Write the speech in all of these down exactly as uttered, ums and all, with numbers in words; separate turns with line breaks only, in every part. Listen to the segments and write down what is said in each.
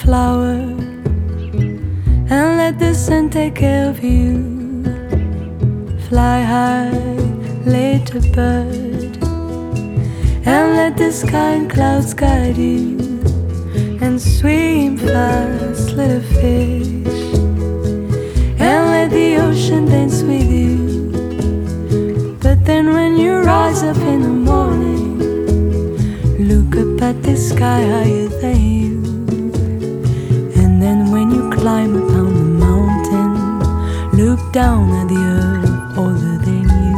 flower and let the sun take care of you. Fly high, little bird, and let the sky and clouds guide you. And swim fast, little fish, and let the ocean dance with you. But then when you rise up in the morning, look up at the sky higher than you. And then when you climb upon the mountain, look down at the earth older than you.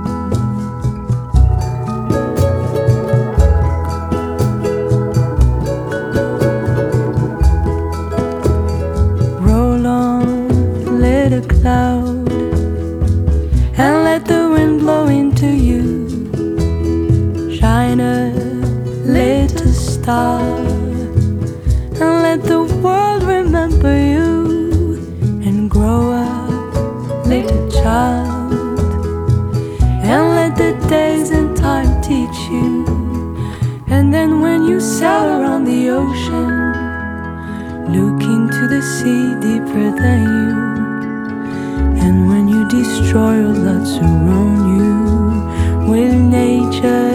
Roll on, little cloud, and let the wind blow into you. Shine a little star, and let the world remember you. And grow up, little child, and let the days and time teach you. And then when you sail around the ocean, look into the sea deeper than you. And when you destroy all that's around you, will nature